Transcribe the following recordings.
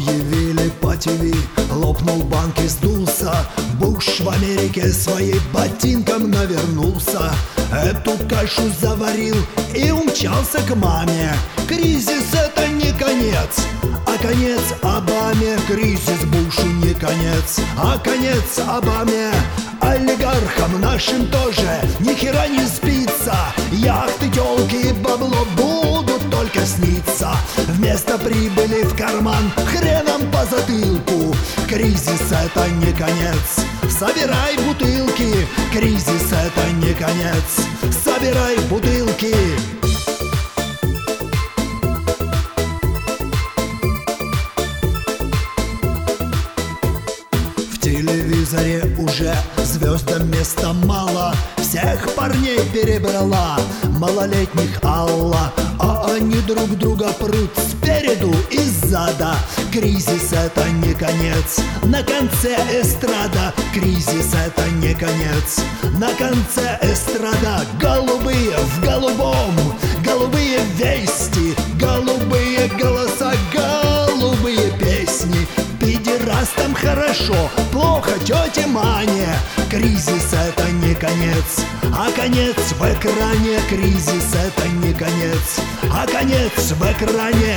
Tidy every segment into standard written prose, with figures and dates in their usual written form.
Объявили по ТВ, лопнул банк и сдулся. Буш в Америке своей ботинком навернулся. Эту кашу заварил и умчался к маме. Кризис — это не конец, а конец Обаме. Кризис Бушу не конец, а конец Обаме. Олигархам нашим тоже ни хера не спится. Яхты, тёлки и бабло будут только сниться. Вместо прибыли в карман хреном по затылку. Кризис — это не конец, собирай бутылки. Кризис — это не конец, собирай бутылки. В телевизоре уже звездам места мало. Всех парней перебрала малолетних Алла. А они друг друга прут спереду и сзада. Кризис — это не конец, на конце эстрада. Кризис — это не конец, на конце эстрада. Голубые в голубом, голубые вести, голубые голоса, голубые песни. Педерастам хорошо, плохо тете Мане. Кризис — это не конец, а конец в экране. Кризис — это не конец, а конец в экране.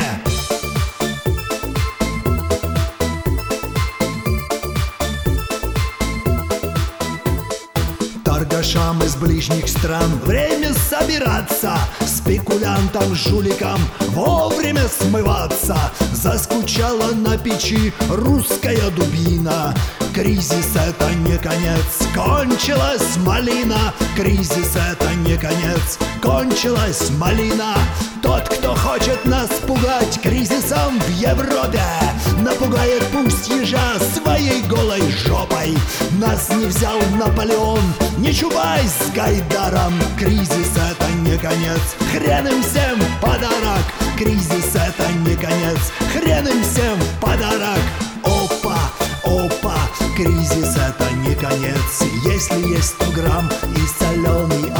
Торгашам из ближних стран время собираться, спекулянтам, жуликам вовремя смываться. Заскучала на печи русская дубина. Кризис — это не конец, кончилась малина. Кризис — это не конец, кончилась малина. Тот, кто хочет нас пугать кризисом в Европе, напугает пусть ежа своей голой жопой. Нас не взял Наполеон, не Чубайс с Гайдаром. Кризис — это не конец, хрен им всем подарок. Кризис — это не конец, хрен им всем подарок. Опа, опа, кризис — это не конец. Если есть 100 грамм и соленый